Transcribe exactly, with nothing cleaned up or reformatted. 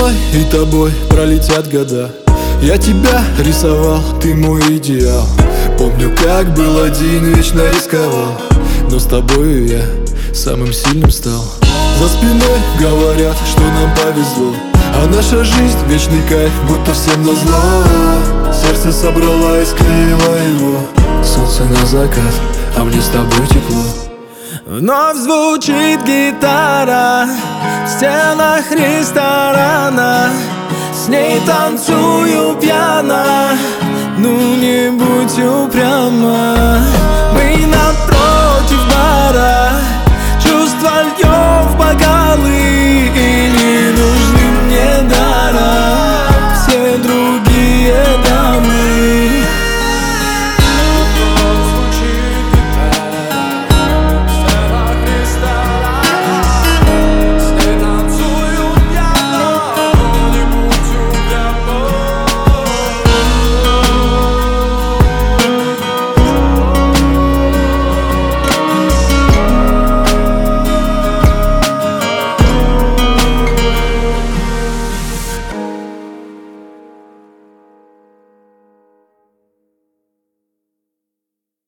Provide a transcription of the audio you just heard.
мной и тобой пролетят года. Я тебя рисовал, ты мой идеал. Помню, как был один, вечно рисковал, но с тобою я самым сильным стал. За спиной говорят, что нам повезло, а наша жизнь вечный кайф, будто всем назло. Сердце собрала и склеила его. Солнце на закат, а мне с тобой тепло. Вновь звучит гитара в стенах ресторана. С ней танцую пьяно, ну не будь упряма.